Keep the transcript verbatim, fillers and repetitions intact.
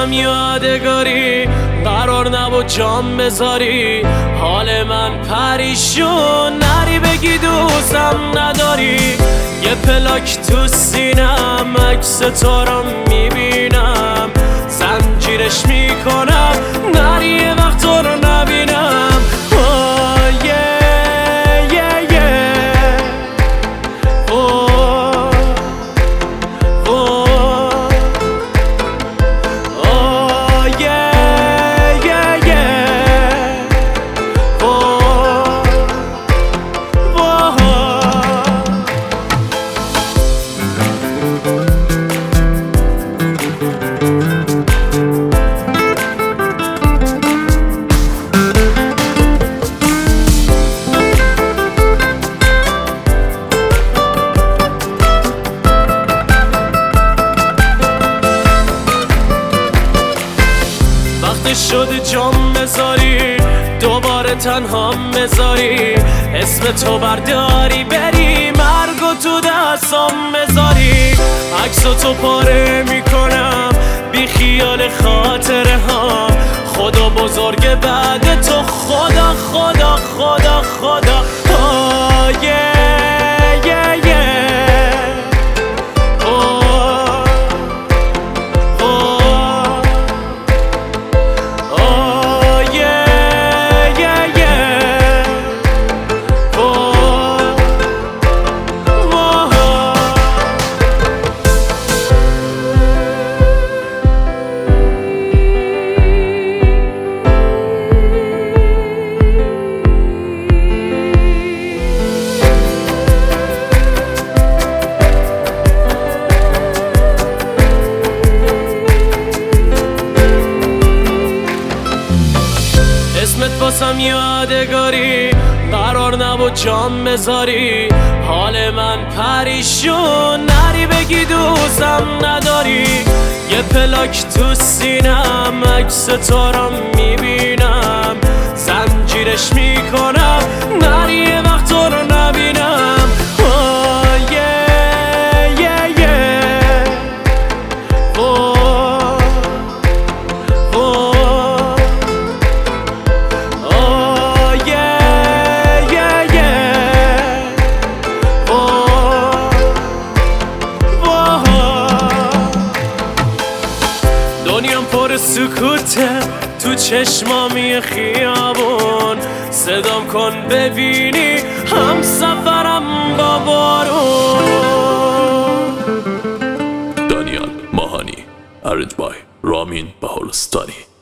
واسم یادگاری قرار نبود جام بذاری حال من پریشون نری بگی دوستم نداری یه پلاک تو سینم عکس تو رو میبینم زنجیرش میکنم نری یه وقت تو رو نبینم oh yeah yeah yeah oh oh oh yeah yeah yeah oh oh شده جام بذاری دوباره تنها بذاری اسم تو برداری بری مرگو تو دستام بذاری عکس تو پاره میکنم بی خیال خاطره ها خدا بزرگ بعد تو خدا خدا خدا خدا oh yeah yeah yeah oh oh اسمت واسم یادگاری قرار نبود جام بذاری حال من پریشون نری بگی دوستم نداری یه پلاک تو سینم عکس تو رو میبینم زنجیرش میکنم نری یه وقت تو رو نبینم oh yeah yeah yeah oh oh دنیام پر سکوته تو چشمامی خیابون صدام کن ببینی هم سفرم با بارون دانیال ماهانی ارنج بای رامین بهارستانی